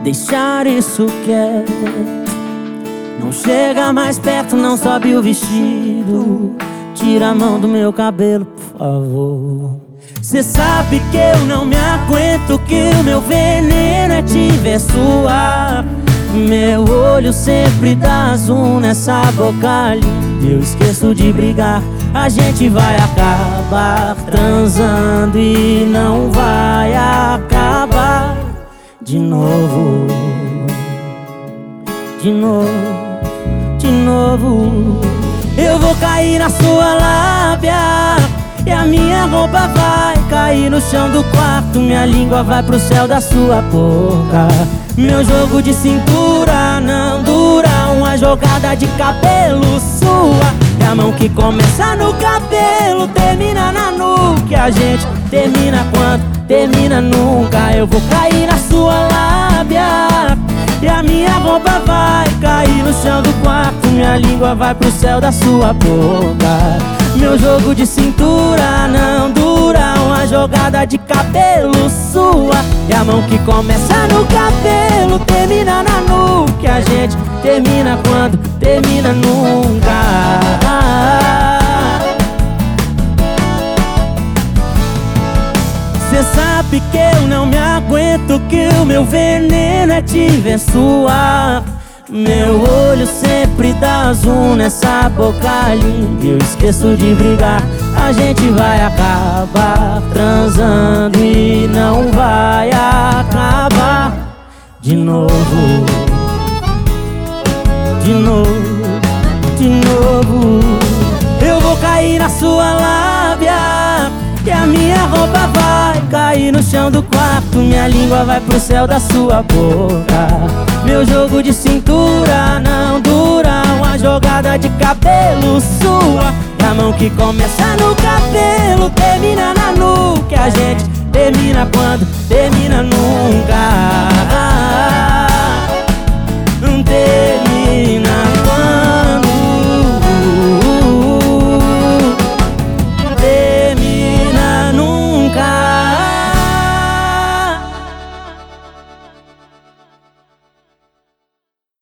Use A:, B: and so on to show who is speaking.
A: deixar isso quieto. Não chega mais perto, não sobe o vestido. Tira a mão do meu cabelo, por favor. Cê sabe que eu não me aguento, que o meu veneno é te ver suar. Meu olho sempre dá zoom nessa boca linda. Eu esqueço de brigar, a gente vai acabar transando e não vai acabar de novo. De novo, de novo. Eu vou cair na sua lábia e a minha roupa vai cair no chão do quarto. Minha língua vai pro céu da sua boca. Meu jogo de cintura não dura, uma jogada de cabelo sua. É a mão que começa no cabelo, termina na nuca. A gente termina quando termina nunca. Eu vou cair na sua lábia e a minha roupa vai cair no chão do quarto. Minha língua vai pro céu da sua boca. Meu jogo de cintura não dura, uma jogada de cabelo sua. É a mão que começa no cabelo, termina na nuca. A gente termina quando termina nunca. Cê sabe que eu não me aguento, que o meu veneno é te ver suar. Meu olho sempre dá zoom nessa boca linda. Eu esqueço de brigar, a gente vai acabar transando e não vai acabar de novo. De novo, de novo. Eu vou cair na sua lábia e a minha roupa vai cair no chão do quarto. Minha língua vai pro céu da sua boca. Meu jogo de cintura não dura, uma jogada de cabelo sua. É a mão que começa no cabelo, termina na nuca. A gente termina quando termina nunca.